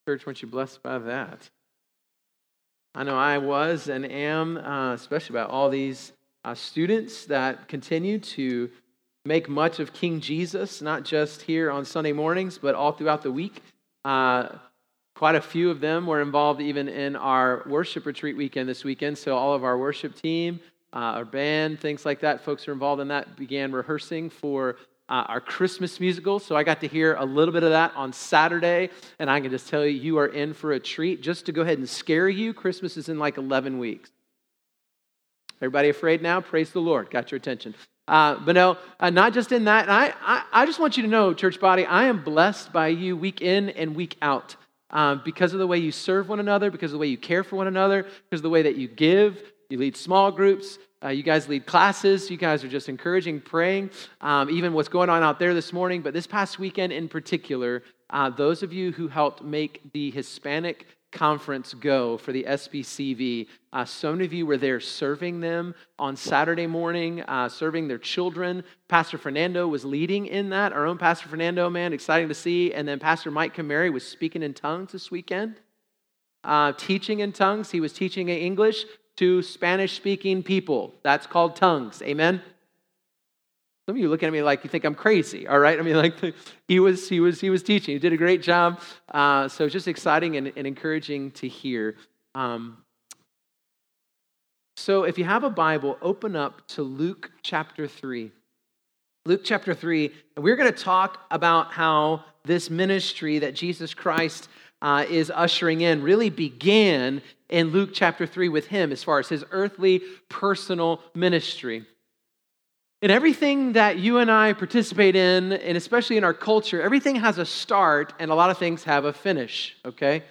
Church, weren't you blessed by that? I know I was and am, especially about all these students that continue to make much of King Jesus, not just here on Sunday mornings, but all throughout the week. Quite a few of them were involved even in our worship retreat weekend this weekend. So all of our worship team, our band, things like that, folks who are involved in that began rehearsing for our Christmas musical. So I got to hear a little bit of that on Saturday, and I can just tell you, you are in for a treat. Just to go ahead and scare you, Christmas is in like 11 weeks. Everybody afraid now? Praise the Lord. Got your attention. But no, not just in that. And I just want you to know, church body, I am blessed by you week in and week out because of the way you serve one another, because of the way you care for one another, because of the way that you give. You lead small groups. You guys lead classes. You guys are just encouraging, praying, even what's going on out there this morning. But this past weekend in particular, those of you who helped make the Hispanic conference go for the SBCV, so many of you were there serving them on Saturday morning, serving their children. Pastor Fernando was leading in that. Our own Pastor Fernando, man, exciting to see. And then Pastor Mike Kamari was speaking in tongues this weekend, teaching in tongues. He was teaching English to Spanish-speaking people. That's called tongues. Amen? Some of you look at me like you think I'm crazy, all right? I mean, like he was teaching. He did a great job. So it's just exciting and encouraging to hear. So if you have a Bible, open up to Luke chapter 3. Luke chapter 3, and we're going to talk about how this ministry that Jesus Christ is ushering in really began in Luke chapter 3 with him as far as his earthly personal ministry. And everything that you and I participate in, and especially in our culture, everything has a start and a lot of things have a finish, okay?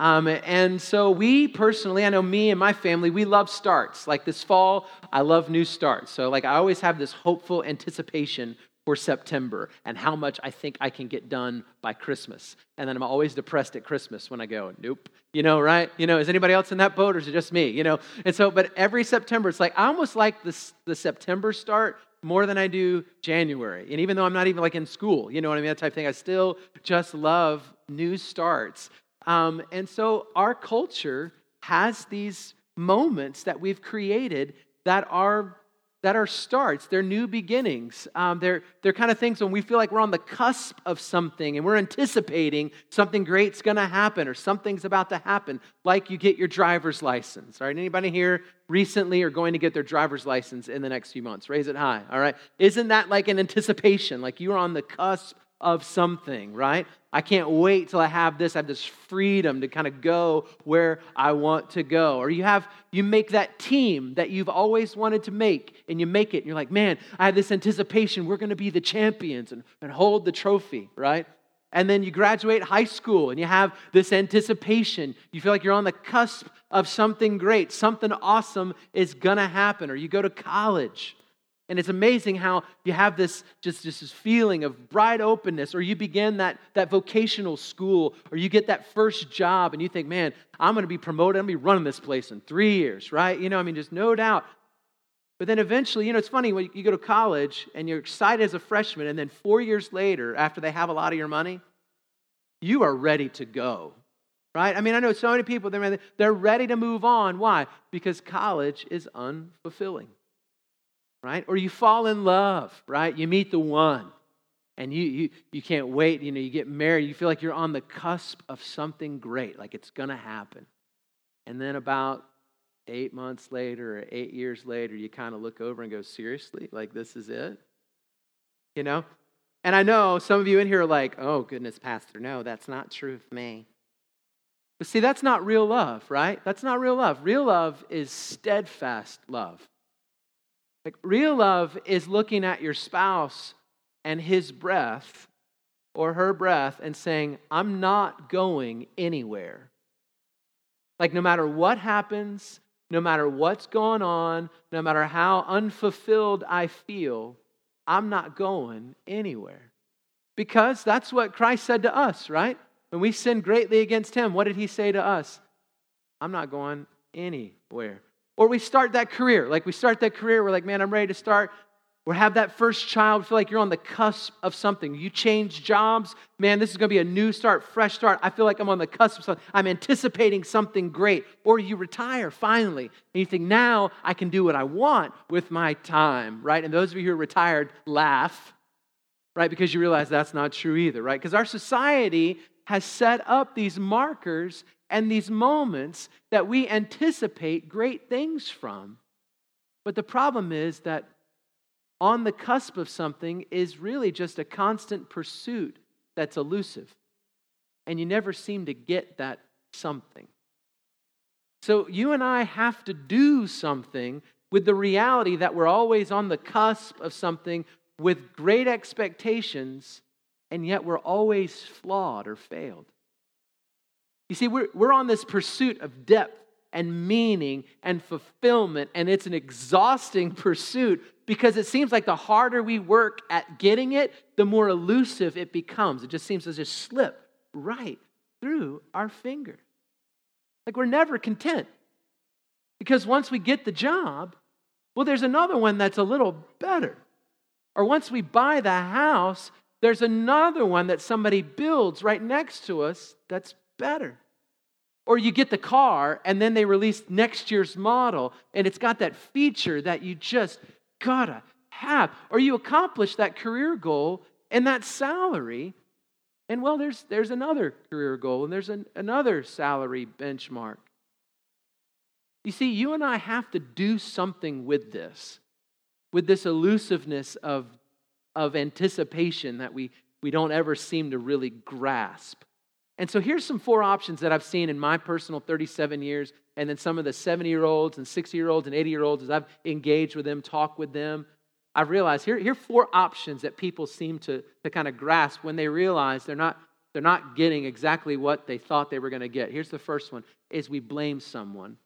And so we personally, I know me and my family, we love starts. Like this fall, I love new starts. So like I always have this hopeful anticipation for September and how much I think I can get done by Christmas. And then I'm always depressed at Christmas when I go, nope, right? Is anybody else in that boat or is it just me? And so, but every September, it's like, I almost like the September start more than I do January. And even though I'm not even like in school, you know what I mean, that type of thing, I still just love new starts. And so our culture has these moments that we've created that are starts. They're new beginnings. They're kind of things when we feel like we're on the cusp of something and we're anticipating something great's going to happen or something's about to happen, like you get your driver's license. All right, anybody here recently are going to get their driver's license in the next few months? Raise it high. All right, isn't that like an anticipation? Like you're on the cusp of something, right? I can't wait till I have this freedom to kind of go where I want to go. Or you make that team that you've always wanted to make, and you make it, and you're like, man, I have this anticipation, we're going to be the champions and hold the trophy, right? And then you graduate high school, and you have this anticipation. You feel like you're on the cusp of something great, something awesome is going to happen. Or you go to college, and it's amazing how you have this just this feeling of bright openness, or you begin that vocational school, or you get that first job, and you think, man, I'm going to be promoted. I'm going to be running this place in 3 years, right? Just no doubt. But then eventually, it's funny when you go to college, and you're excited as a freshman, and then 4 years later, after they have a lot of your money, you are ready to go, right? I know so many people, they're ready to move on. Why? Because college is unfulfilling. Right? Or you fall in love, right? You meet the one, and you can't wait. You get married. You feel like you're on the cusp of something great, like it's going to happen. And then about 8 months later or 8 years later, you kind of look over and go, seriously? Like this is it? And I know some of you in here are like, oh, goodness, Pastor, no, that's not true of me. But see, that's not real love, right? That's not real love. Real love is steadfast love. Like real love is looking at your spouse and his breath or her breath and saying, I'm not going anywhere. Like no matter what happens, no matter what's going on, no matter how unfulfilled I feel, I'm not going anywhere. Because that's what Christ said to us, right? When we sinned greatly against him, what did he say to us? I'm not going anywhere. Or we start that career. We're like, man, I'm ready to start Or have that first child, feel like you're on the cusp of something. You change jobs. Man, this is going to be a new start, fresh start. I feel like I'm on the cusp of something. I'm anticipating something great. Or you retire finally. And you think, now I can do what I want with my time, right? And those of you who are retired laugh, right? Because you realize that's not true either, right? Because our society has set up these markers and these moments that we anticipate great things from. But the problem is that on the cusp of something is really just a constant pursuit that's elusive. And you never seem to get that something. So you and I have to do something with the reality that we're always on the cusp of something with great expectations, and yet we're always flawed or failed. You see, we're on this pursuit of depth and meaning and fulfillment, and it's an exhausting pursuit because it seems like the harder we work at getting it, the more elusive it becomes. It just seems to just slip right through our fingers. Like we're never content. Because once we get the job, well, there's another one that's a little better. Or once we buy the house, there's another one that somebody builds right next to us that's better. Or you get the car and then they release next year's model and it's got that feature that you just gotta have. Or you accomplish that career goal and that salary, and well, there's another career goal and there's another salary benchmark. You see, you and I have to do something with this elusiveness of anticipation that we don't ever seem to really grasp. And so here's some 4 options that I've seen in my personal 37 years, and then some of the 70-year-olds and 60-year-olds and 80-year-olds, as I've engaged with them, talked with them, I've realized here are 4 options that people seem to kind of grasp when they realize they're not getting exactly what they thought they were going to get. Here's the first one, is we blame someone.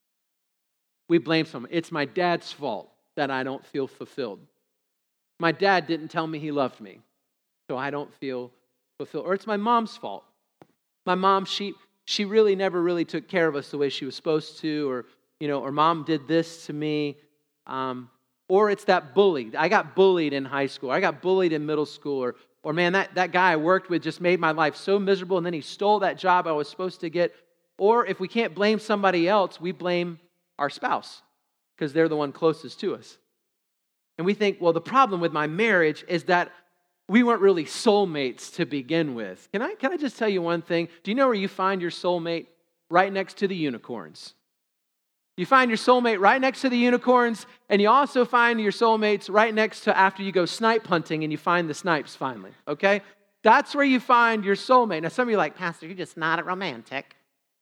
We blame someone. It's my dad's fault that I don't feel fulfilled. My dad didn't tell me he loved me, so I don't feel fulfilled. Or it's my mom's fault. My mom, she really never really took care of us the way she was supposed to, or mom did this to me. Or it's that bully. I got bullied in high school. I got bullied in middle school. Or man, that guy I worked with just made my life so miserable, and then he stole that job I was supposed to get. Or if we can't blame somebody else, we blame our spouse because they're the one closest to us. And we think, well, the problem with my marriage is that we weren't really soulmates to begin with. Can I just tell you one thing? Do you know where you find your soulmate? Right next to the unicorns. You find your soulmate right next to the unicorns, and you also find your soulmates right next to after you go snipe hunting and you find the snipes finally, okay? That's where you find your soulmate. Now, some of you are like, Pastor, you're just not a romantic.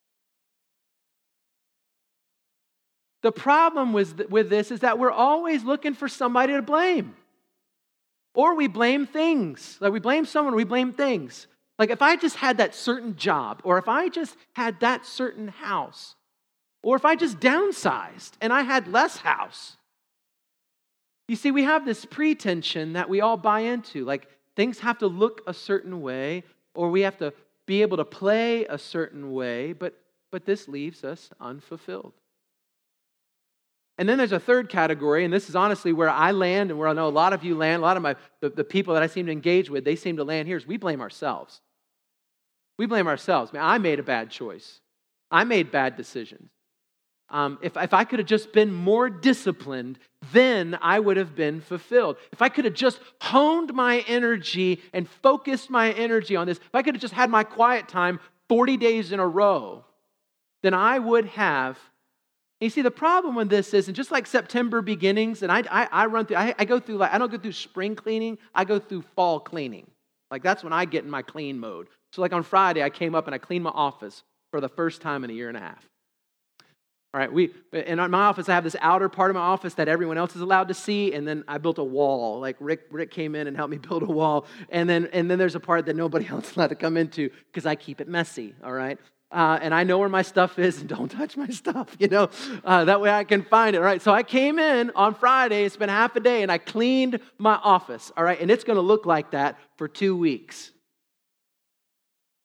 The problem with this is that we're always looking for somebody to blame. Or we blame things. Like we blame someone, we blame things. Like if I just had that certain job, or if I just had that certain house, or if I just downsized and I had less house. You see, we have this pretension that we all buy into. Like things have to look a certain way, or we have to be able to play a certain way, but this leaves us unfulfilled. And then there's a third category, and this is honestly where I land and where I know a lot of you land. A lot of the people that I seem to engage with, they seem to land here is we blame ourselves. We blame ourselves. Man, I made a bad choice. I made bad decisions. If I could have just been more disciplined, then I would have been fulfilled. If I could have just honed my energy and focused my energy on this, if I could have just had my quiet time 40 days in a row, then I would have. You see, the problem with this is, and just like September beginnings, and I go through, I don't go through spring cleaning, I go through fall cleaning. Like that's when I get in my clean mode. So like on Friday, I came up and I cleaned my office for the first time in a year and a half. All right, in my office, I have this outer part of my office that everyone else is allowed to see, and then I built a wall. Like Rick came in and helped me build a wall, and then there's a part that nobody else is allowed to come into because I keep it messy. All right. And I know where my stuff is, and don't touch my stuff, that way I can find it, all right? So I came in on Friday, spent half a day, and I cleaned my office, all right? And it's going to look like that for 2 weeks.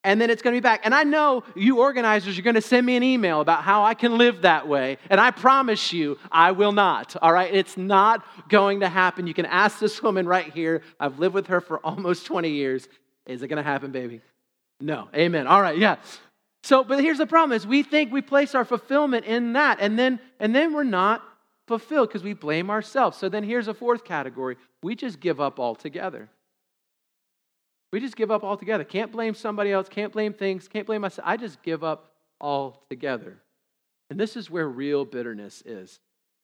and then it's going to be back. And I know you organizers are going to send me an email about how I can live that way. And I promise you, I will not. All right? It's not going to happen. You can ask this woman right here. I've lived with her for almost 20 years. Is it going to happen, baby? No. Amen. All right. Yeah. So, but here's the problem is we think we place our fulfillment in that. And then we're not fulfilled because we blame ourselves. So then here's a fourth category. We just give up altogether. We just give up altogether. Can't blame somebody else, can't blame things, can't blame myself. I just give up altogether. And this is where real bitterness is.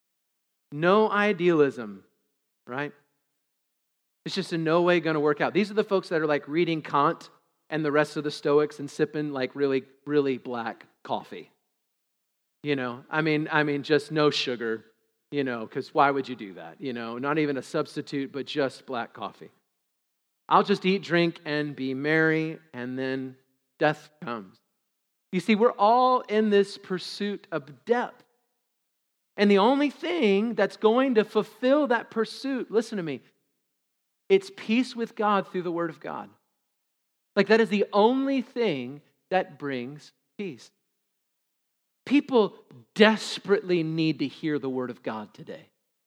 No idealism, right? It's just in no way going to work out. These are the folks that are like reading Kant and the rest of the Stoics and sipping like really, really black coffee. You know, I mean, just no sugar, you know, because why would you do that? You know, not even a substitute, but just black coffee. I'll just eat, drink, and be merry, and then death comes. You see, we're all in this pursuit of depth. And the only thing that's going to fulfill that pursuit, listen to me, it's peace with God through the Word of God. Like that is the only thing that brings peace. People desperately need to hear the Word of God today.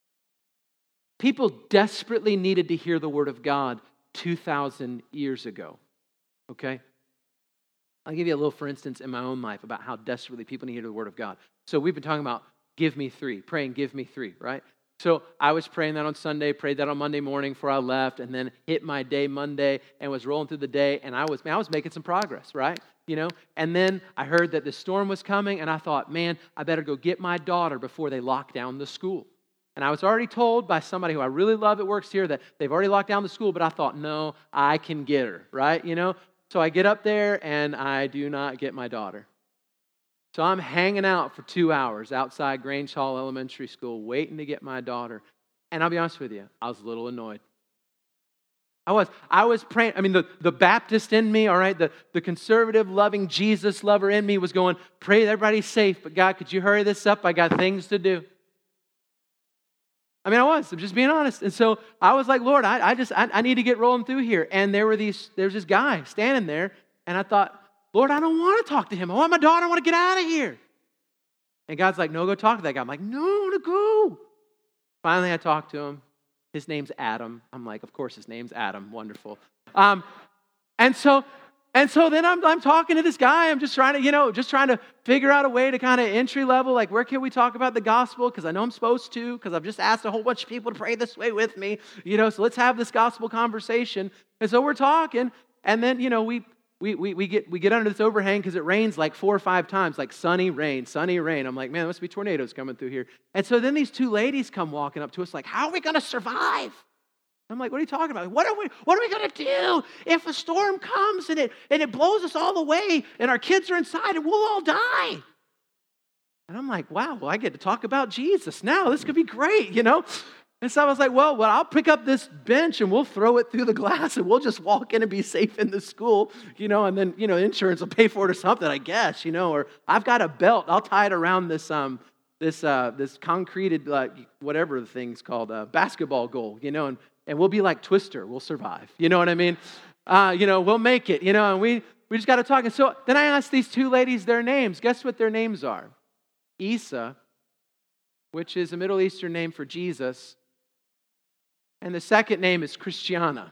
People desperately needed to hear the Word of God 2,000 years ago, okay? I'll give you a little, for instance, in my own life about how desperately people need to hear the Word of God. So we've been talking about give me three, praying give me three, right? So I was praying that on Sunday, prayed that on Monday morning before I left, and then hit my day Monday and was rolling through the day, and I was making some progress, right? You know, and then I heard that the storm was coming, and I thought, man, I better go get my daughter before they lock down the school. And I was already told by somebody who I really love that works here that they've already locked down the school, but I thought, no, I can get her, right? You know, so I get up there and I do not get my daughter. So I'm hanging out for 2 hours outside Grange Hall Elementary School waiting to get my daughter. And I'll be honest with you, I was a little annoyed. I was praying. I mean, the Baptist in me, all right, the conservative, loving Jesus lover in me was going, pray that everybody's safe, but God, could you hurry this up? I got things to do. I'm just being honest. And so I was like, Lord, I need to get rolling through here. And there's this guy standing there, and I thought, Lord, I don't want to talk to him. I want my daughter. I want to get out of here. And God's like, no, go talk to that guy. I'm like, no, I want to go. Finally, I talked to him. His name's Adam. I'm like, of course, his name's Adam. Wonderful. And so then I'm talking to this guy. I'm just trying to figure out a way to kind of entry level, like where can we talk about the gospel? Because I know I'm supposed to, because I've just asked a whole bunch of people to pray this way with me, you know, so let's have this gospel conversation. And so we're talking, and then, you know, we get under this overhang because it rains like 4 or 5 times, like sunny rain. I'm like, man, there must be tornadoes coming through here. And so then these 2 ladies come walking up to us like, how are we going to survive? I'm like, what are you talking about? What are we going to do if a storm comes and it blows us all away and our kids are inside and we'll all die? And I'm like, wow, well, I get to talk about Jesus now. This could be great, you know? And so I was like, well, I'll pick up this bench and we'll throw it through the glass and we'll just walk in and be safe in the school, you know, and then, you know, insurance will pay for it or something, I guess, you know, or I've got a belt. I'll tie it around this concreted, whatever the thing's called, basketball goal, you know, and we'll be like Twister. We'll survive. You know what I mean? You know, we'll make it, you know, and we just got to talk. And so then I asked these 2 ladies their names. Guess what their names are? Isa, which is a Middle Eastern name for Jesus. And the second name is Christiana.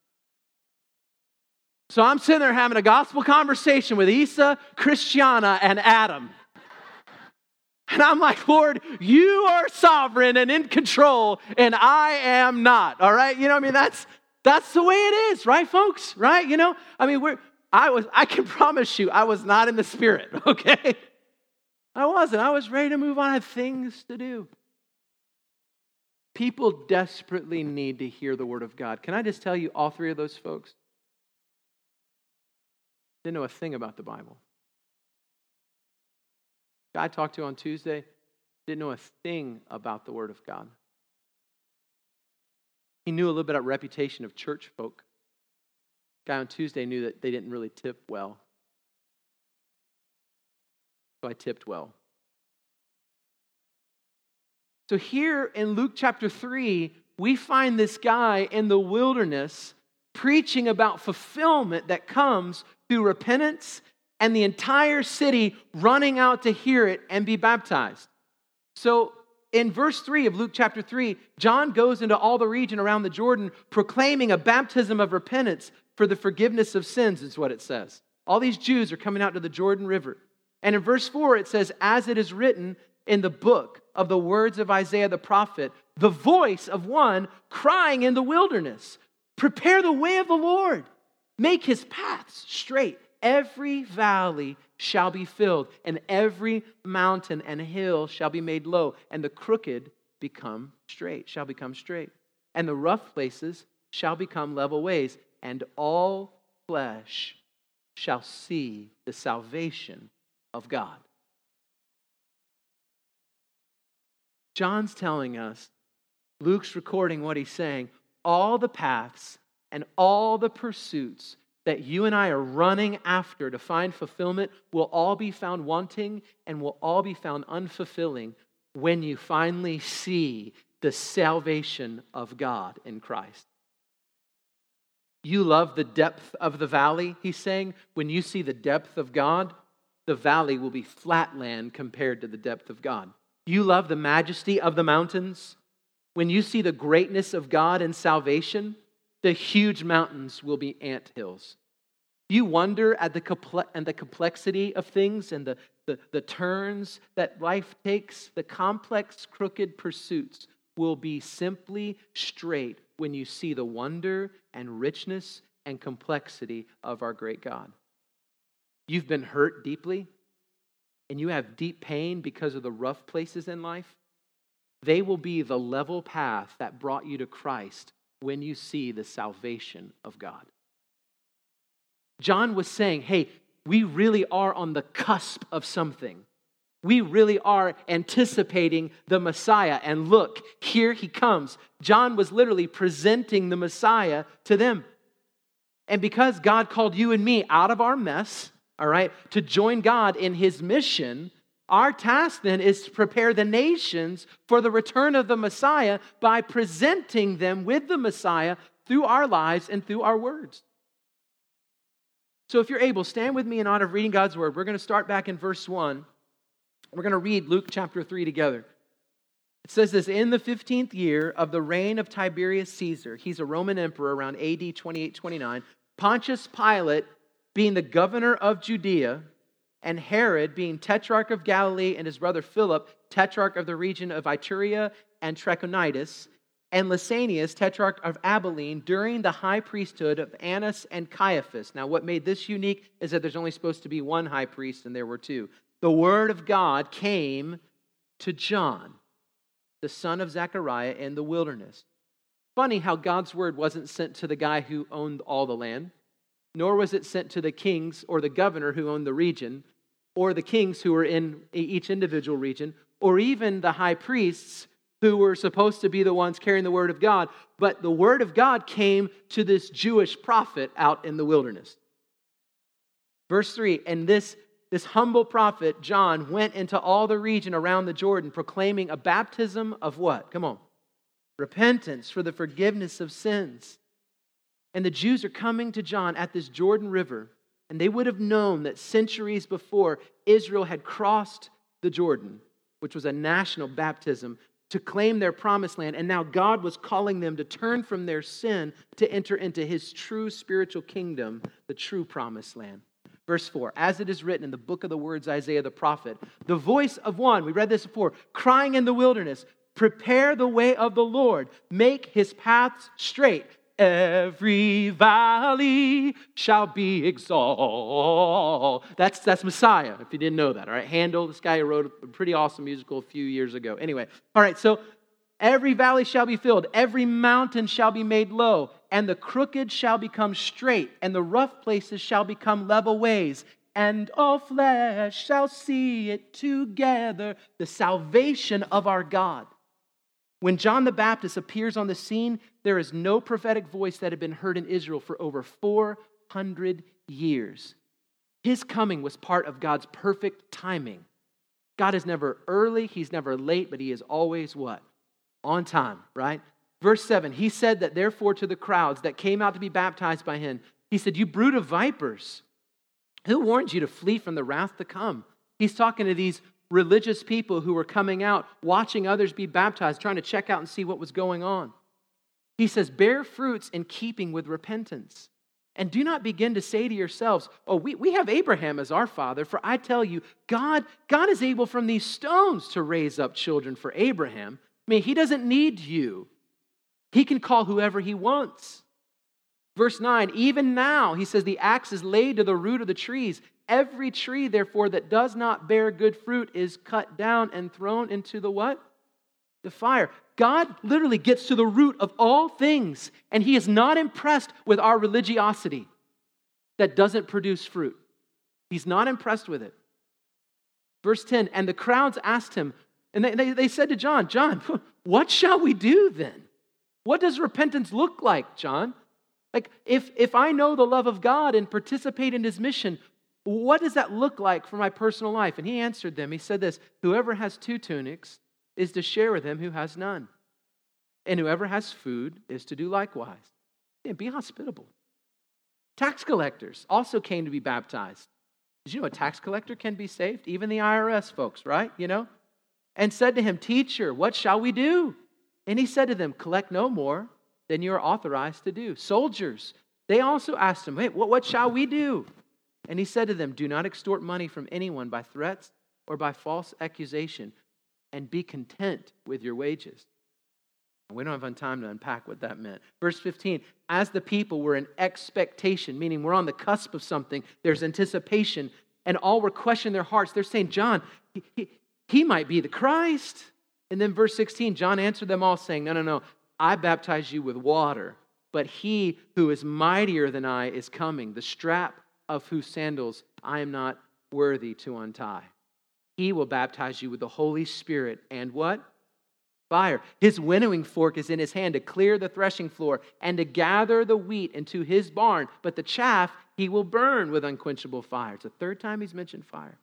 So I'm sitting there having a gospel conversation with Isa, Christiana, and Adam. And I'm like, Lord, you are sovereign and in control, and I am not. All right? You know what I mean? That's the way it is, right, folks? Right? You know? I mean, I can promise you, I was not in the spirit, okay? I wasn't. I was ready to move on. I had things to do. People desperately need to hear the Word of God. Can I just tell you, all 3 of those folks didn't know a thing about the Bible. Guy I talked to on Tuesday didn't know a thing about the Word of God. He knew a little bit about reputation of church folk. Guy on Tuesday knew that they didn't really tip well. So I tipped well. So here in Luke chapter 3, we find this guy in the wilderness preaching about fulfillment that comes through repentance and the entire city running out to hear it and be baptized. So in verse 3 of Luke chapter 3, John goes into all the region around the Jordan proclaiming a baptism of repentance for the forgiveness of sins, is what it says. All these Jews are coming out to the Jordan River. And in verse 4, it says, as it is written in the book of the words of Isaiah the prophet, the voice of one crying in the wilderness, prepare the way of the Lord, make his paths straight. Every valley shall be filled, and every mountain and hill shall be made low, and the crooked shall become straight, and the rough places shall become level ways, and all flesh shall see the salvation of God. John's telling us, Luke's recording what he's saying, all the paths and all the pursuits that you and I are running after to find fulfillment will all be found wanting and will all be found unfulfilling when you finally see the salvation of God in Christ. You love the depth of the valley, he's saying. When you see the depth of God, the valley will be flat land compared to the depth of God. You love the majesty of the mountains. When you see the greatness of God in salvation, the huge mountains will be ant hills. You wonder at the complexity of things and the turns that life takes. The complex, crooked pursuits will be simply straight when you see the wonder and richness and complexity of our great God. You've been hurt deeply, and you have deep pain because of the rough places in life. They will be the level path that brought you to Christ when you see the salvation of God. John was saying, hey, we really are on the cusp of something. We really are anticipating the Messiah. And look, here he comes. John was literally presenting the Messiah to them. And because God called you and me out of our mess, all right, to join God in his mission, our task then is to prepare the nations for the return of the Messiah by presenting them with the Messiah through our lives and through our words. So if you're able, stand with me in honor of reading God's word. We're going to start back in verse 1. We're going to read Luke chapter 3 together. It says this, in the 15th year of the reign of Tiberius Caesar, he's a Roman emperor around AD 28-29, Pontius Pilate being the governor of Judea, and Herod being tetrarch of Galilee, and his brother Philip, tetrarch of the region of Iturea and Trachonitis, and Lysanias, tetrarch of Abilene, during the high priesthood of Annas and Caiaphas. Now, what made this unique is that there's only supposed to be one high priest, and there were two. The word of God came to John, the son of Zechariah, in the wilderness. Funny how God's word wasn't sent to the guy who owned all the land, nor was it sent to the kings or the governor who owned the region, or the kings who were in each individual region, or even the high priests who were supposed to be the ones carrying the word of God. But the word of God came to this Jewish prophet out in the wilderness. Verse 3, and this humble prophet, John, went into all the region around the Jordan, proclaiming a baptism of what? Come on. Repentance for the forgiveness of sins. And the Jews are coming to John at this Jordan River, and they would have known that centuries before, Israel had crossed the Jordan, which was a national baptism, to claim their promised land. And now God was calling them to turn from their sin to enter into his true spiritual kingdom, the true promised land. Verse 4, as it is written in the book of the words Isaiah the prophet, the voice of one, we read this before, crying in the wilderness, prepare the way of the Lord, make his paths straight. Every valley shall be exalted. That's Messiah, if you didn't know that, all right? Handel, this guy who wrote a pretty awesome musical a few years ago. Anyway, all right, so every valley shall be filled, every mountain shall be made low, and the crooked shall become straight, and the rough places shall become level ways, and all flesh shall see it together, the salvation of our God. When John the Baptist appears on the scene, there is no prophetic voice that had been heard in Israel for over 400 years. His coming was part of God's perfect timing. God is never early, he's never late, but he is always what? On time, right? Verse 7, he said that therefore to the crowds that came out to be baptized by him, he said, you brood of vipers, Who warned you to flee from the wrath to come? He's talking to these religious people who were coming out, watching others be baptized, trying to check out and see what was going on. He says, bear fruits in keeping with repentance. And do not begin to say to yourselves, oh, we have Abraham as our father, for I tell you, God is able from these stones to raise up children for Abraham. I mean, he doesn't need you. He can call whoever he wants. Verse 9, even now, he says, the axe is laid to the root of the trees. Every tree, therefore, that does not bear good fruit is cut down and thrown into the what? The fire. God literally gets to the root of all things, and he is not impressed with our religiosity that doesn't produce fruit. He's not impressed with it. Verse 10, and the crowds asked him, and they said to John, John, what shall we do then? What does repentance look like, John? Like, if I know the love of God and participate in his mission, what does that look like for my personal life? And he answered them, he said this, whoever has 2 tunics is to share with him who has none. And whoever has food is to do likewise. And be hospitable. Tax collectors also came to be baptized. Did you know a tax collector can be saved? Even the IRS folks, right? You know? And said to him, teacher, what shall we do? And he said to them, collect no more than you are authorized to do. Soldiers, they also asked him, hey, what shall we do? And he said to them, do not extort money from anyone by threats or by false accusation, and be content with your wages. We don't have time to unpack what that meant. Verse 15, as the people were in expectation, meaning we're on the cusp of something, there's anticipation, and all were questioning their hearts. They're saying, John, he might be the Christ. And then verse 16, John answered them all saying, no, I baptize you with water, but he who is mightier than I is coming, the strap of whose sandals I am not worthy to untie. He will baptize you with the Holy Spirit and what? Fire. His winnowing fork is in his hand to clear the threshing floor and to gather the wheat into his barn, but the chaff he will burn with unquenchable fire. It's the 3rd time he's mentioned fire.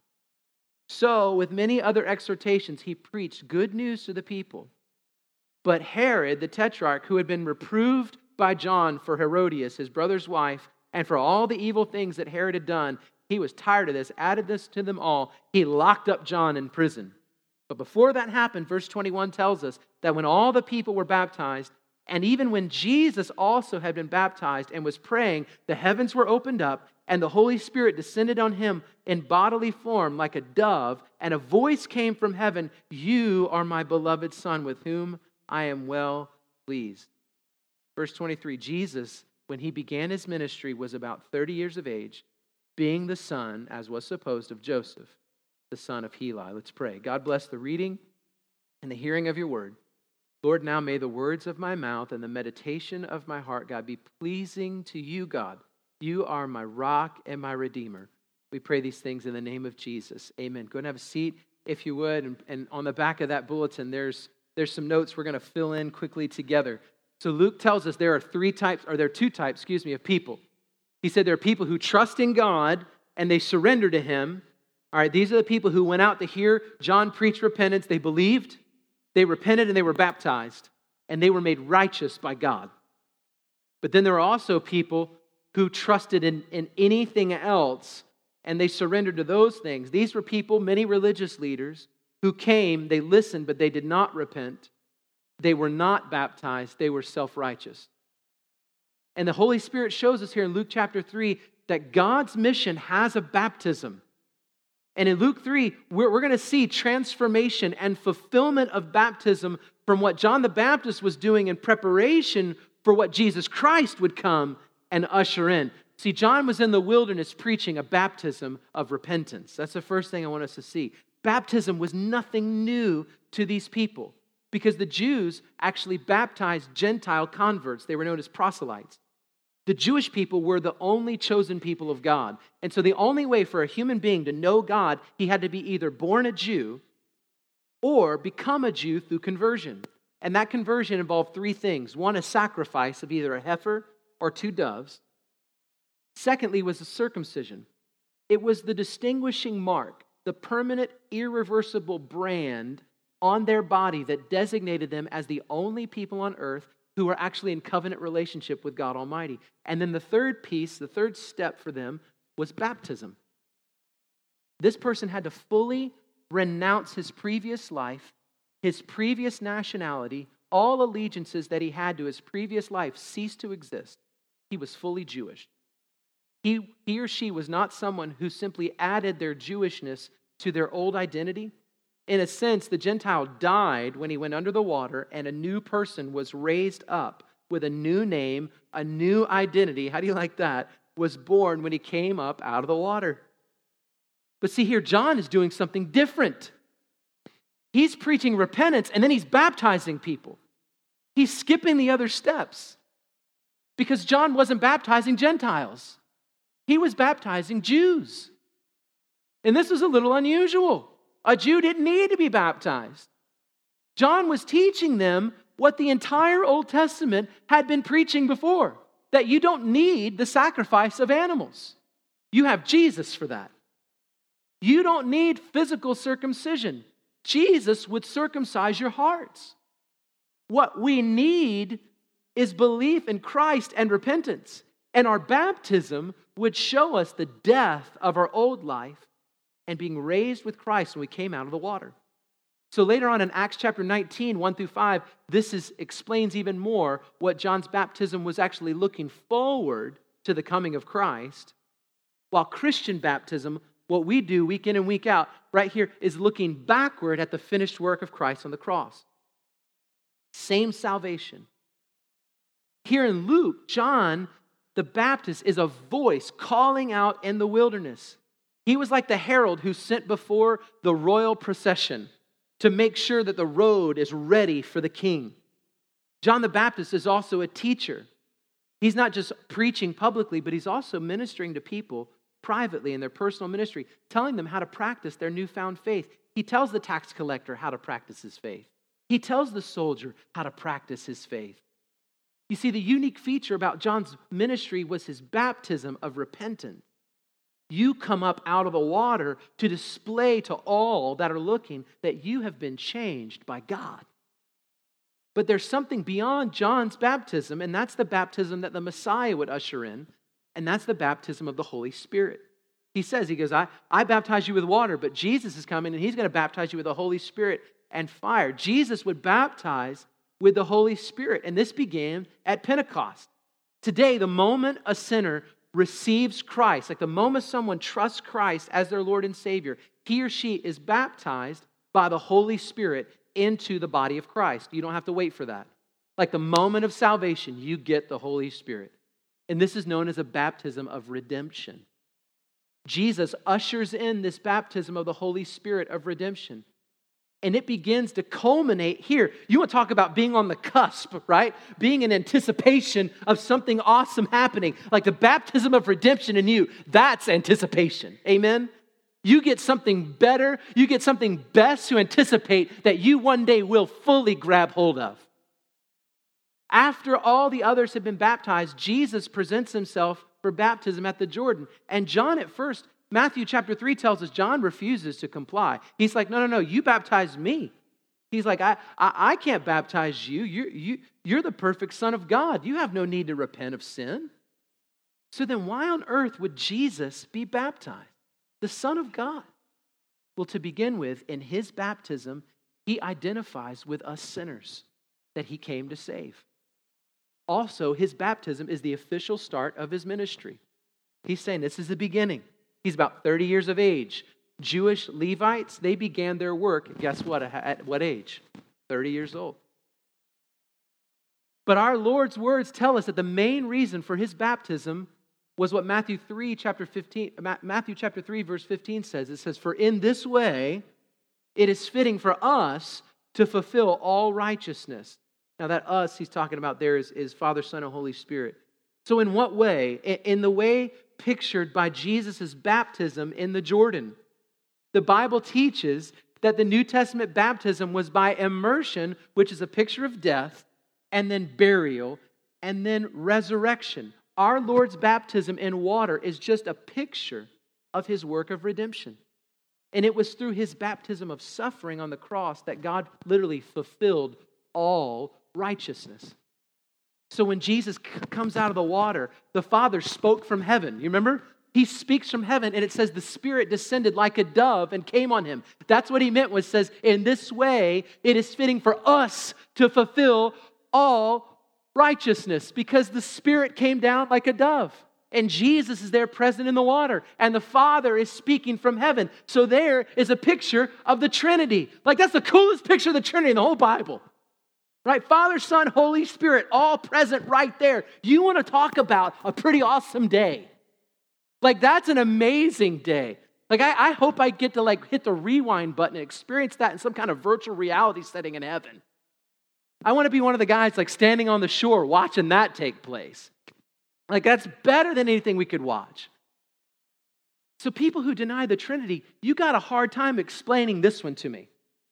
So, with many other exhortations, he preached good news to the people. But Herod, the tetrarch, who had been reproved by John for Herodias, his brother's wife, and for all the evil things that Herod had done, he was tired of this, added this to them all. He locked up John in prison. But before that happened, verse 21 tells us that when all the people were baptized, and even when Jesus also had been baptized and was praying, the heavens were opened up, and the Holy Spirit descended on him in bodily form like a dove, and a voice came from heaven, you are my beloved Son, with whom I am well pleased. Verse 23, Jesus, when he began his ministry, was about 30 years of age, being the son, as was supposed, of Joseph, the son of Heli. Let's pray. God bless the reading and the hearing of your word. Lord, now may the words of my mouth and the meditation of my heart, God, be pleasing to you, God. You are my rock and my redeemer. We pray these things in the name of Jesus. Amen. Go and have a seat if you would. And on the back of that bulletin, there's some notes we're going to fill in quickly together. So Luke tells us there are 2 types of people. He said there are people who trust in God and they surrender to him. All right, these are the people who went out to hear John preach repentance. They believed, they repented, and they were baptized. And they were made righteous by God. But then there are also people who trusted in anything else, and they surrendered to those things. These were people, many religious leaders, who came, they listened, but they did not repent. They were not baptized. They were self-righteous. And the Holy Spirit shows us here in Luke chapter 3 that God's mission has a baptism. And in Luke 3, we're going to see transformation and fulfillment of baptism from what John the Baptist was doing in preparation for what Jesus Christ would come and usher in. See, John was in the wilderness preaching a baptism of repentance. That's the first thing I want us to see. Baptism was nothing new to these people because the Jews actually baptized Gentile converts. They were known as proselytes. The Jewish people were the only chosen people of God. And so the only way for a human being to know God, he had to be either born a Jew or become a Jew through conversion. And that conversion involved 3 things. 1, a sacrifice of either a heifer or 2 doves. Secondly was a circumcision. It was the distinguishing mark, the permanent, irreversible brand on their body that designated them as the only people on earth who were actually in covenant relationship with God Almighty. And then the third piece, the third step for them was baptism. This person had to fully renounce his previous life, his previous nationality, all allegiances that he had to his previous life ceased to exist. He was fully Jewish. He or she was not someone who simply added their Jewishness to their old identity. In a sense, the Gentile died when he went under the water, and a new person was raised up with a new name, a new identity. How do you like that? Was born when he came up out of the water. But see here, John is doing something different. He's preaching repentance, and then he's baptizing people. He's skipping the other steps because John wasn't baptizing Gentiles. He was baptizing Jews. And this was a little unusual. A Jew didn't need to be baptized. John was teaching them what the entire Old Testament had been preaching before, that you don't need the sacrifice of animals. You have Jesus for that. You don't need physical circumcision. Jesus would circumcise your hearts. What we need is belief in Christ and repentance. And our baptism would show us the death of our old life and being raised with Christ when we came out of the water. So later on in Acts chapter 19, 1 through 5, this explains even more what John's baptism was actually looking forward to the coming of Christ. While Christian baptism, what we do week in and week out, right here, is looking backward at the finished work of Christ on the cross. Same salvation. Here in Luke, John the Baptist is a voice calling out in the wilderness. He was like the herald who sent before the royal procession to make sure that the road is ready for the king. John the Baptist is also a teacher. He's not just preaching publicly, but he's also ministering to people privately in their personal ministry, telling them how to practice their newfound faith. He tells the tax collector how to practice his faith. He tells the soldier how to practice his faith. You see, the unique feature about John's ministry was his baptism of repentance. You come up out of the water to display to all that are looking that you have been changed by God. But there's something beyond John's baptism, and that's the baptism that the Messiah would usher in, and that's the baptism of the Holy Spirit. He goes, I baptize you with water, but Jesus is coming, and he's going to baptize you with the Holy Spirit and fire. Jesus would baptize with the Holy Spirit, and this began at Pentecost. Today, the moment a sinner receives Christ, like the moment someone trusts Christ as their Lord and Savior, he or she is baptized by the Holy Spirit into the body of Christ. You don't have to wait for that. Like the moment of salvation, you get the Holy Spirit. And this is known as a baptism of redemption. Jesus ushers in this baptism of the Holy Spirit of redemption. And it begins to culminate here. You want to talk about being on the cusp, right? Being in anticipation of something awesome happening. Like the baptism of redemption in you. That's anticipation. Amen? You get something better. You get something best to anticipate that you one day will fully grab hold of. After all the others have been baptized, Jesus presents himself for baptism at the Jordan. And John at first, Matthew chapter 3 tells us John refuses to comply. He's like, no, you baptize me. He's like, I can't baptize you. You're the perfect Son of God. You have no need to repent of sin. So then why on earth would Jesus be baptized? The Son of God. Well, to begin with, in his baptism, he identifies with us sinners that he came to save. Also, his baptism is the official start of his ministry. He's saying this is the beginning. He's about 30 years of age. Jewish Levites, they began their work, guess what, at what age? 30 years old. But our Lord's words tell us that the main reason for his baptism was what Matthew chapter 3, verse 15 says. It says, "For in this way it is fitting for us to fulfill all righteousness." Now that us he's talking about there is Father, Son, and Holy Spirit. So in what way? In the way pictured by Jesus' baptism in the Jordan. The Bible teaches that the New Testament baptism was by immersion, which is a picture of death, and then burial, and then resurrection. Our Lord's baptism in water is just a picture of his work of redemption. And it was through his baptism of suffering on the cross that God literally fulfilled all righteousness. So when Jesus comes out of the water, the Father spoke from heaven. You remember? he speaks from heaven, and it says the Spirit descended like a dove and came on him. That's what he meant when it says, in this way, it is fitting for us to fulfill all righteousness, because the Spirit came down like a dove. And Jesus is there present in the water. And the Father is speaking from heaven. So there is a picture of the Trinity. Like, that's the coolest picture of the Trinity in the whole Bible. Right? Father, Son, Holy Spirit, all present right there. You want to talk about a pretty awesome day. Like, that's an amazing day. Like, I hope I get to hit the rewind button and experience that in some kind of virtual reality setting in heaven. I want to be one of the guys standing on the shore watching that take place. That's better than anything we could watch. So people who deny the Trinity, you got a hard time explaining this one to me.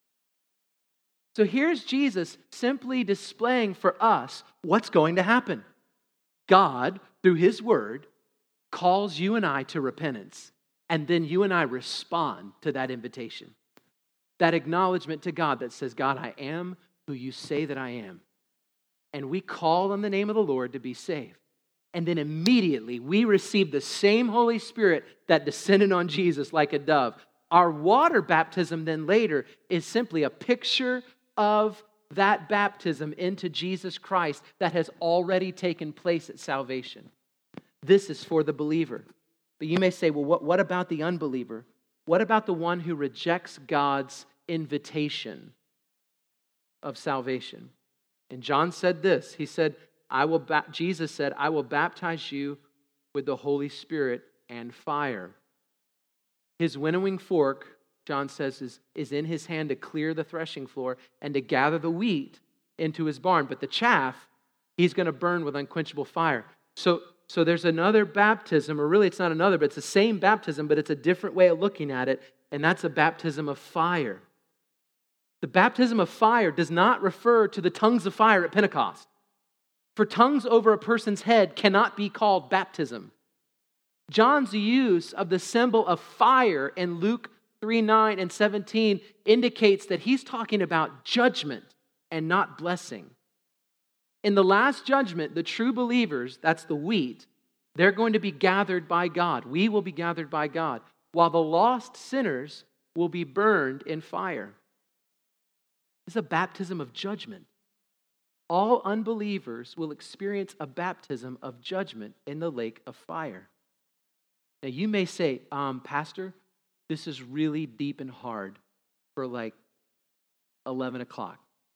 So here's Jesus simply displaying for us what's going to happen. God, through His Word, calls you and I to repentance, and then you and I respond to that invitation. That acknowledgement to God that says, God, I am who you say that I am. And we call on the name of the Lord to be saved. And then immediately we receive the same Holy Spirit that descended on Jesus like a dove. Our water baptism then later is simply a picture of that baptism into Jesus Christ that has already taken place at salvation. This is for the believer. But you may say, well, what about the unbeliever? What about the one who rejects God's invitation of salvation? And John said this. He said, Jesus said, I will baptize you with the Holy Spirit and fire. His winnowing fork, John says, is in his hand to clear the threshing floor and to gather the wheat into his barn. But the chaff, he's going to burn with unquenchable fire. So there's another baptism, or really it's not another, but it's the same baptism, but it's a different way of looking at it, and that's a baptism of fire. The baptism of fire does not refer to the tongues of fire at Pentecost. For tongues over a person's head cannot be called baptism. John's use of the symbol of fire in Luke 3:9 and 17 indicates that he's talking about judgment and not blessing. In the last judgment, the true believers, that's the wheat, they're going to be gathered by God. We will be gathered by God, while the lost sinners will be burned in fire. It's a baptism of judgment. All unbelievers will experience a baptism of judgment in the lake of fire. Now you may say, Pastor, this is really deep and hard for 11 o'clock.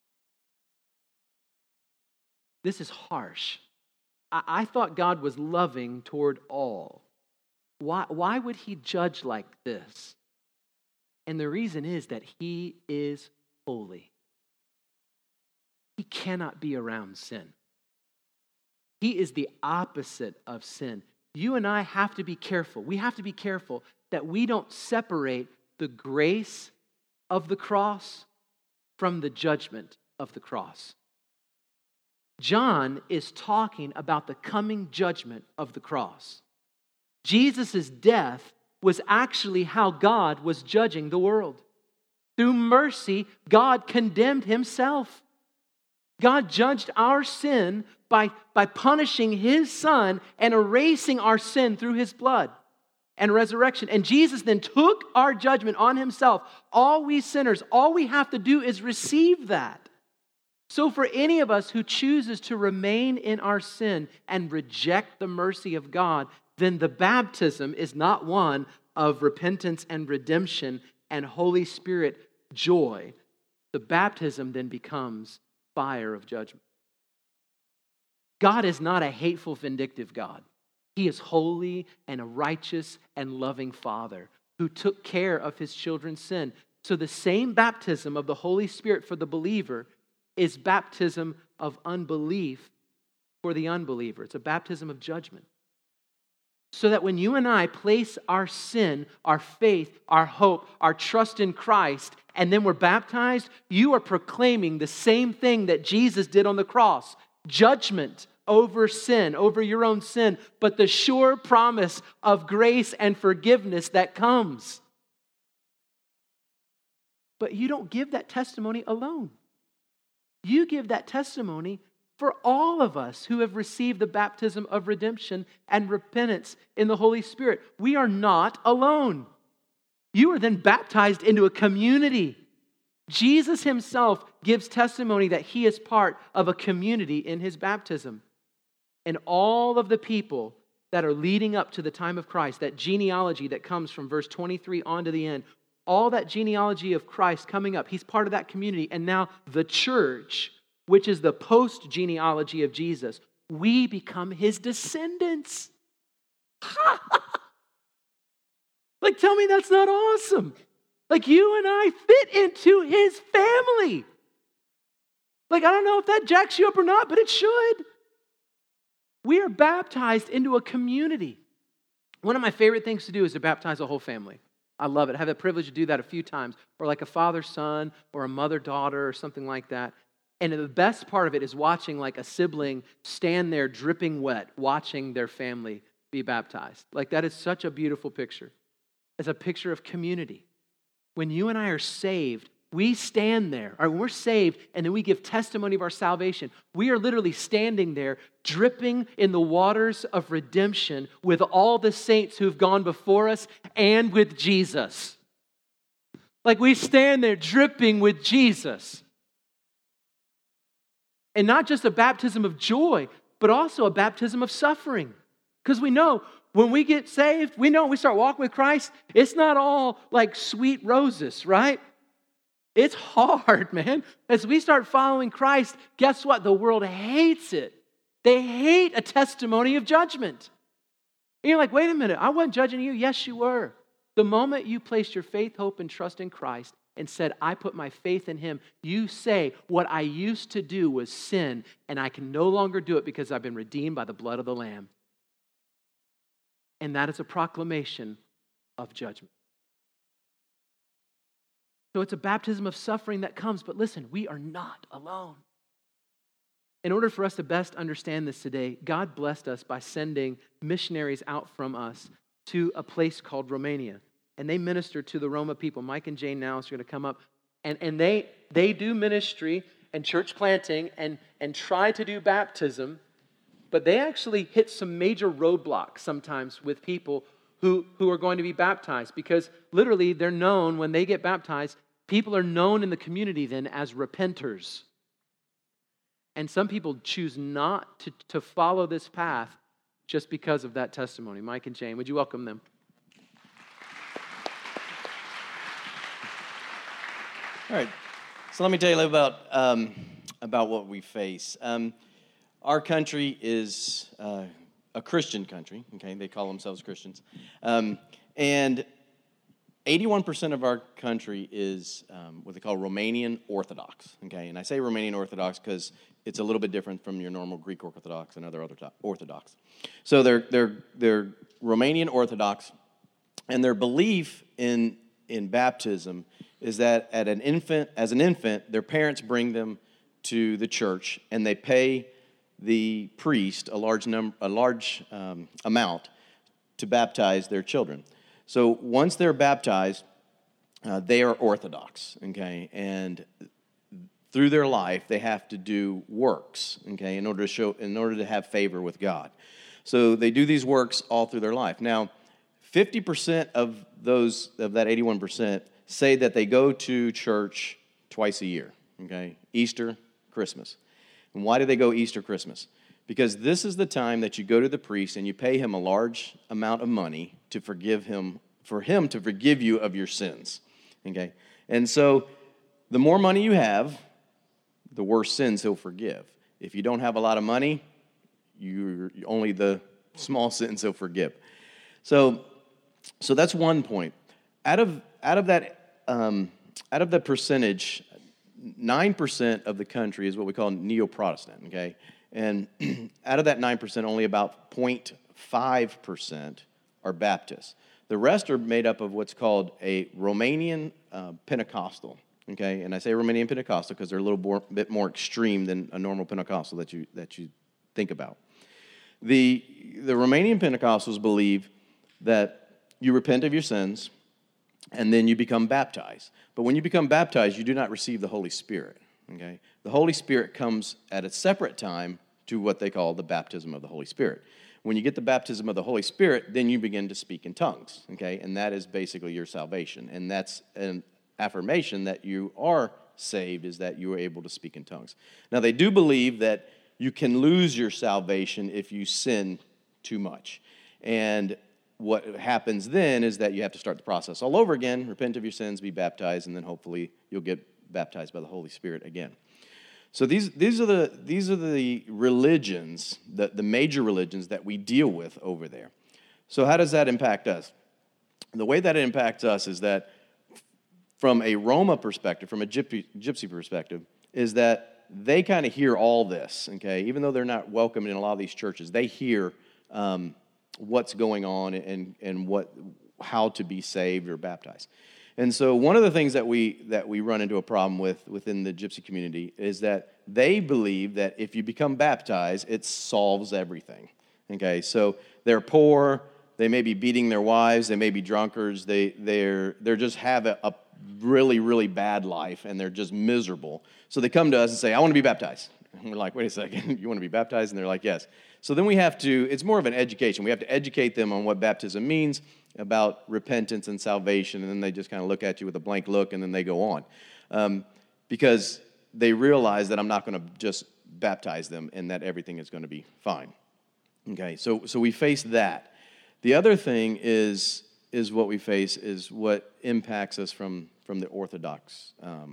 This is harsh. I thought God was loving toward all. Why would He judge like this? And the reason is that He is holy. He cannot be around sin. He is the opposite of sin. You and I have to be careful. We have to be careful that we don't separate the grace of the cross from the judgment of the cross. John is talking about the coming judgment of the cross. Jesus' death was actually how God was judging the world. Through mercy, God condemned Himself. God judged our sin by punishing His Son and erasing our sin through His blood and resurrection. And Jesus then took our judgment on Himself. All we sinners, all we have to do is receive that. So for any of us who chooses to remain in our sin and reject the mercy of God, then the baptism is not one of repentance and redemption and Holy Spirit joy. The baptism then becomes fire of judgment. God is not a hateful, vindictive God. He is holy and a righteous and loving Father who took care of His children's sin. So the same baptism of the Holy Spirit for the believer is baptism of unbelief for the unbeliever. It's a baptism of judgment. So that when you and I place our sin, our faith, our hope, our trust in Christ, and then we're baptized, you are proclaiming the same thing that Jesus did on the cross. Judgment over sin, over your own sin, but the sure promise of grace and forgiveness that comes. But you don't give that testimony alone. You give that testimony for all of us who have received the baptism of redemption and repentance in the Holy Spirit. We are not alone. You are then baptized into a community. Jesus himself gives testimony that he is part of a community in his baptism. And all of the people that are leading up to the time of Christ, that genealogy that comes from verse 23 on to the end, all that genealogy of Christ coming up, he's part of that community. And now the church, which is the post-genealogy of Jesus, we become his descendants. Like, tell me that's not awesome. Like, you and I fit into his family. Like, I don't know if that jacks you up or not, but it should. We are baptized into a community. One of my favorite things to do is to baptize a whole family. I love it. I have the privilege to do that a few times, or like a father-son or a mother-daughter or something like that. And the best part of it is watching like a sibling stand there dripping wet, watching their family be baptized. Like, that is such a beautiful picture. It's a picture of community. When you and I are saved, we stand there, or we're saved, and then we give testimony of our salvation. We are literally standing there, dripping in the waters of redemption with all the saints who've gone before us and with Jesus. Like, we stand there dripping with Jesus. And not just a baptism of joy, but also a baptism of suffering. Because we know when we get saved, we know we start walking with Christ, it's not all like sweet roses, right? It's hard, man. As we start following Christ, guess what? The world hates it. They hate a testimony of judgment. And you're like, wait a minute, I wasn't judging you. Yes, you were. The moment you placed your faith, hope, and trust in Christ and said, I put my faith in him, you say, what I used to do was sin, and I can no longer do it because I've been redeemed by the blood of the Lamb. And that is a proclamation of judgment. So it's a baptism of suffering that comes, but listen, we are not alone. In order for us to best understand this today, God blessed us by sending missionaries out from us to a place called Romania. And they minister to the Roma people. Mike and Jane now are going to come up. And they do ministry and church planting and try to do baptism, but they actually hit some major roadblocks sometimes with people who are going to be baptized, because literally they're known, when they get baptized, people are known in the community then as repenters. And some people choose not to follow this path just because of that testimony. Mike and Jane, would you welcome them? All right, so let me tell you a little about what we face. Our country is a Christian country, okay? They call themselves Christians. And 81% of our country is what they call Romanian Orthodox, okay? And I say Romanian Orthodox because it's a little bit different from your normal Greek Orthodox and other Orthodox. So they're Romanian Orthodox, and their belief in baptism is that as an infant, their parents bring them to the church, and they pay the priest a large amount to baptize their children. So once they're baptized, they are Orthodox, okay? And through their life, they have to do works, okay, in order to have favor with God. So they do these works all through their life. Now, 50% of that 81% say that they go to church twice a year, okay? Easter, Christmas. And why do they go Easter, Christmas? Because this is the time that you go to the priest and you pay him a large amount of money for him to forgive you of your sins, okay? And so the more money you have, the worse sins he'll forgive. If you don't have a lot of money, you're only the small sins he'll forgive. So that's one point. Out of the percentage, 9% of the country is what we call neo-Protestant, okay? And out of that 9%, only about 0.5% are Baptists. The rest are made up of what's called a Romanian Pentecostal, okay? And I say Romanian Pentecostal because they're a little bit more extreme than a normal Pentecostal that you think about. The Romanian Pentecostals believe that you repent of your sins, and then you become baptized. But when you become baptized, you do not receive the Holy Spirit, Okay? The Holy Spirit comes at a separate time to what they call the baptism of the Holy Spirit. When you get the baptism of the Holy Spirit, then you begin to speak in tongues, okay? And that is basically your salvation. And that's an affirmation that you are saved, is that you are able to speak in tongues. Now, they do believe that you can lose your salvation if you sin too much. And what happens then is that you have to start the process all over again, repent of your sins, be baptized, and then hopefully you'll get baptized by the Holy Spirit again. So these are the religions, the major religions that we deal with over there. So how does that impact us? The way that it impacts us is that from a Roma perspective, from a gypsy perspective, is that they kind of hear all this, okay? Even though they're not welcomed in a lot of these churches, they hear what's going on and how to be saved or baptized. And so one of the things that we run into a problem with within the gypsy community is that they believe that if you become baptized, it solves everything. Okay, so they're poor, they may be beating their wives, they may be drunkards, they're just have a really, really bad life, and they're just miserable. So they come to us and say, I want to be baptized. And we're like, wait a second, you want to be baptized? And they're like, yes. So then we have to, it's more of an education. We have to educate them on what baptism means, about repentance and salvation, and then they just kind of look at you with a blank look, and then they go on. Because they realize that I'm not going to just baptize them and that everything is going to be fine. Okay, so we face that. The other thing is what we face is what impacts us from the Orthodox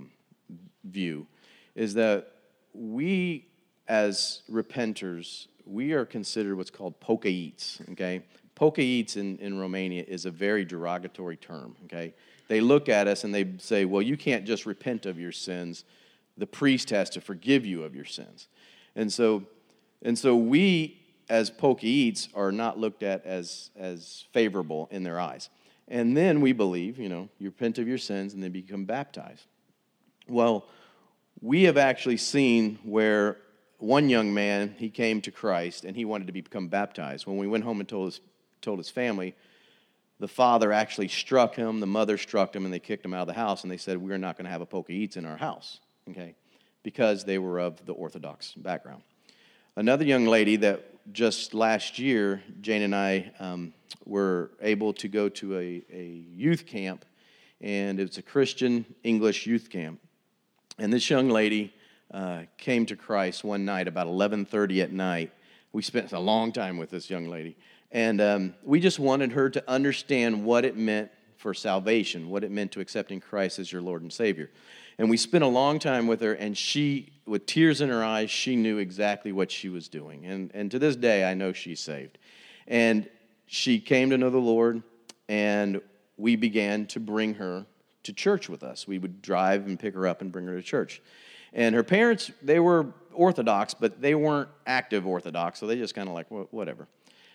view, is that we, as repenters, we are considered what's called pocăiți, okay? Pocăiți in Romania is a very derogatory term, okay? They look at us and they say, well, you can't just repent of your sins. The priest has to forgive you of your sins. And so we, as pocăiți, are not looked at as favorable in their eyes. And then we believe, you repent of your sins and then become baptized. Well, we have actually seen where one young man, he came to Christ and he wanted to become baptized. When we went home and told his family, the father actually struck him, the mother struck him, and they kicked him out of the house, and they said, we're not going to have a pocăiți in our house, okay, because they were of the Orthodox background. Another young lady that just last year, Jane and I were able to go to a youth camp, and it's a Christian English youth camp. And this young lady came to Christ one night about 11:30 at night. We spent a long time with this young lady. And we just wanted her to understand what it meant for salvation, what it meant to accepting Christ as your Lord and Savior. And we spent a long time with her, and she, with tears in her eyes, she knew exactly what she was doing. And to this day, I know she's saved. And she came to know the Lord, and we began to bring her to church with us. We would drive and pick her up and bring her to church. And her parents, they were Orthodox, but they weren't active Orthodox, so they just kind of like, well, whatever.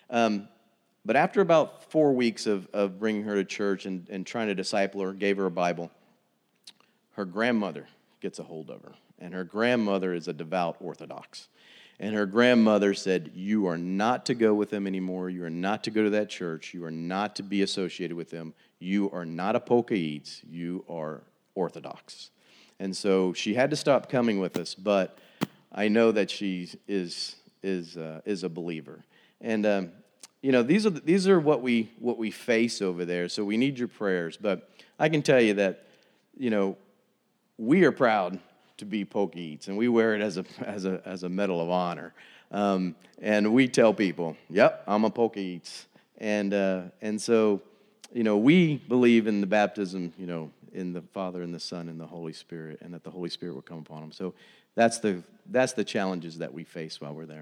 But after about 4 weeks of bringing her to church and trying to disciple her, gave her a Bible, her grandmother gets a hold of her. And her grandmother is a devout Orthodox. And her grandmother said, you are not to go with them anymore. You are not to go to that church. You are not to be associated with them. You are not a pocăiți. You are Orthodox. And so she had to stop coming with us, but I know that she is a believer. And these are what we face over there. So we need your prayers. But I can tell you that we are proud to be pocăiți, and we wear it as a medal of honor. And we tell people, "Yep, I'm a pocăiți." And so we believe in the baptism, in the Father and the Son and the Holy Spirit, and that the Holy Spirit will come upon them. So that's the challenges that we face while we're there.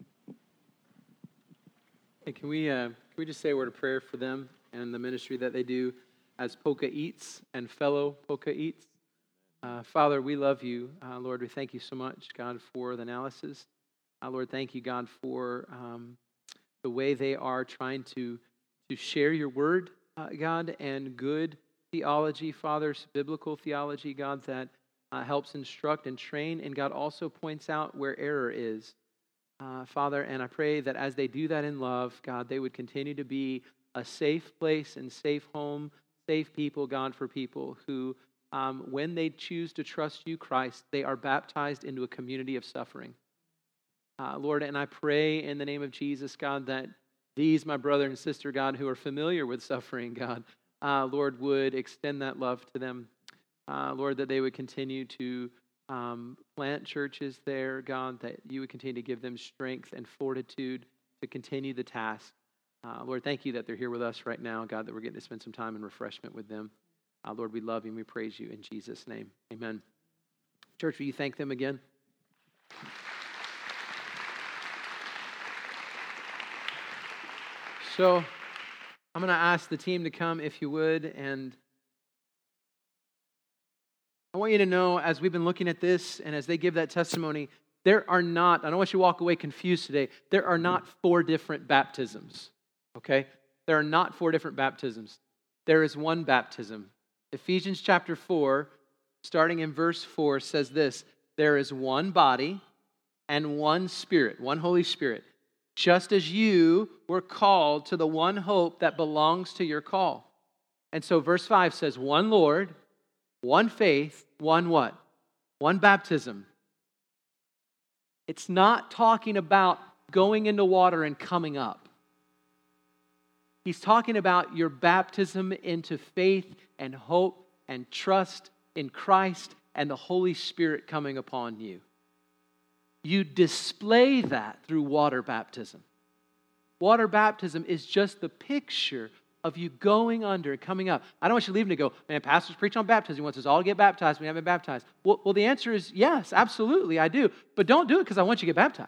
Hey, can we just say a word of prayer for them and the ministry that they do as pocăiți and fellow pocăiți? Father, we love you. Lord, we thank you so much, God, for the analysis. Lord, thank you, God, for the way they are trying to share your word, God, and good theology, Father, biblical theology, God, that helps instruct and train, and God also points out where error is. Father, and I pray that as they do that in love, God, they would continue to be a safe place and safe home, safe people, God, for people who when they choose to trust you, Christ, they are baptized into a community of suffering. Lord, and I pray in the name of Jesus, God, that these, my brother and sister, God, who are familiar with suffering, God, Lord, would extend that love to them. Lord, that they would continue to plant churches there, God, that you would continue to give them strength and fortitude to continue the task. Lord, thank you that they're here with us right now, God, that we're getting to spend some time in refreshment with them. Lord, we love you and we praise you in Jesus' name. Amen. Church, will you thank them again? So I'm going to ask the team to come, if you would, and I want you to know, as we've been looking at this and as they give that testimony, I don't want you to walk away confused today. There are not 4 different baptisms, okay? There are not 4 different baptisms. There is one baptism. Ephesians chapter 4, starting in verse 4, says this: there is one body and one Spirit, one Holy Spirit, just as you were called to the one hope that belongs to your call. And so verse 5 says, one Lord, one faith, one what? One baptism. It's not talking about going into water and coming up. He's talking about your baptism into faith and hope and trust in Christ and the Holy Spirit coming upon you. You display that through water baptism. Water baptism is just the picture of you going under and coming up. I don't want you leaving to go, man, pastor's preaching on baptism. He wants us all to get baptized. We haven't been baptized. Well, the answer is yes, absolutely, I do. But don't do it because I want you to get baptized.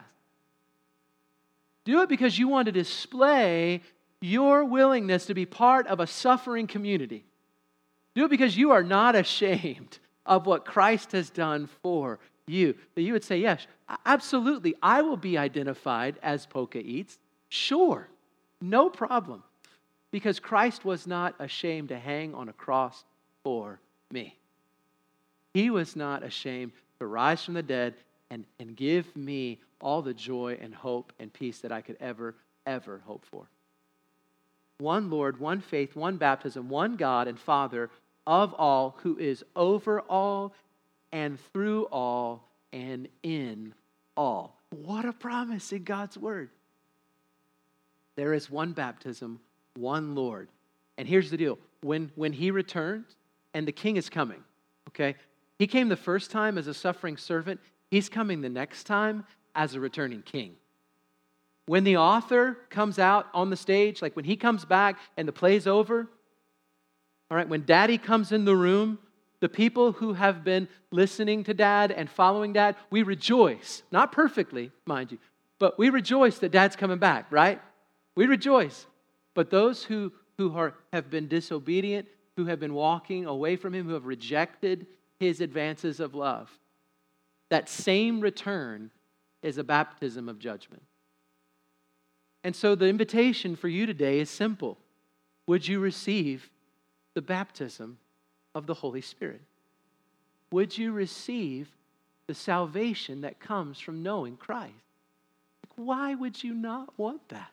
Do it because you want to display your willingness to be part of a suffering community. Do it because you are not ashamed of what Christ has done for you. That you would say, yes, absolutely, I will be identified as Poca Eats. Sure, no problem. Because Christ was not ashamed to hang on a cross for me. He was not ashamed to rise from the dead and give me all the joy and hope and peace that I could ever hope for. One Lord, one faith, one baptism, one God and Father of all, who is over all and through all and in all. What a promise in God's word. There is one baptism, one Lord. And here's the deal. When he returns, and the king is coming, okay? He came the first time as a suffering servant. He's coming the next time as a returning king. When the author comes out on the stage, like when he comes back and the play's over, all right, when Daddy comes in the room, the people who have been listening to Dad and following Dad, we rejoice. Not perfectly, mind you, but we rejoice that Dad's coming back, right? We rejoice. But those who have been disobedient, who have been walking away from Him, who have rejected His advances of love, that same return is a baptism of judgment. And so the invitation for you today is simple. Would you receive the baptism of the Holy Spirit? Would you receive the salvation that comes from knowing Christ? Why would you not want that?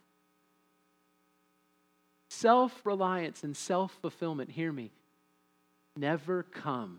Self-reliance and self-fulfillment, hear me, never come.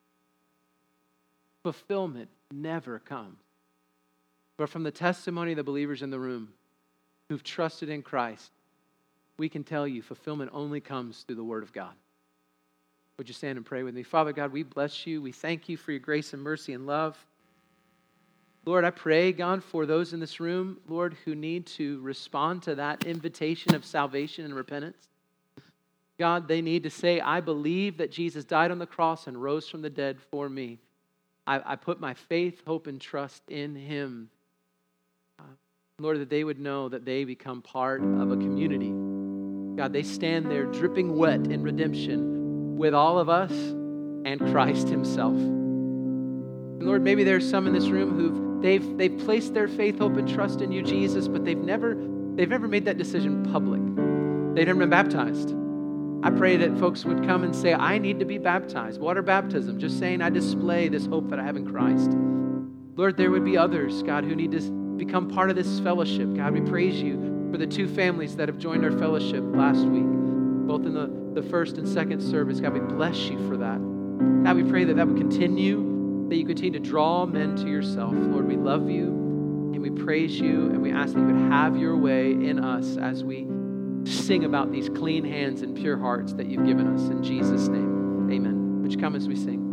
Fulfillment never comes. But from the testimony of the believers in the room who've trusted in Christ, we can tell you fulfillment only comes through the Word of God. Would you stand and pray with me? Father God, we bless you. We thank you for your grace and mercy and love. Lord, I pray, God, for those in this room, Lord, who need to respond to that invitation of salvation and repentance. God, they need to say, I believe that Jesus died on the cross and rose from the dead for me. I put my faith, hope, and trust in Him. Lord, that they would know that they become part of a community. God, they stand there dripping wet in redemption with all of us and Christ Himself. And Lord, maybe there's some in this room who they've placed their faith, hope, and trust in you, Jesus, but they've never made that decision public. They've never been baptized. I pray that folks would come and say, I need to be baptized. Water baptism, just saying I display this hope that I have in Christ. Lord, there would be others, God, who need to become part of this fellowship. God, we praise you for the 2 families that have joined our fellowship last week, both in the first and second service. God, we bless you for that. God, we pray that that would continue, that you continue to draw men to yourself. Lord, we love you and we praise you, and we ask that you would have your way in us as we sing about these clean hands and pure hearts that you've given us. In Jesus' name, amen. Would you come as we sing?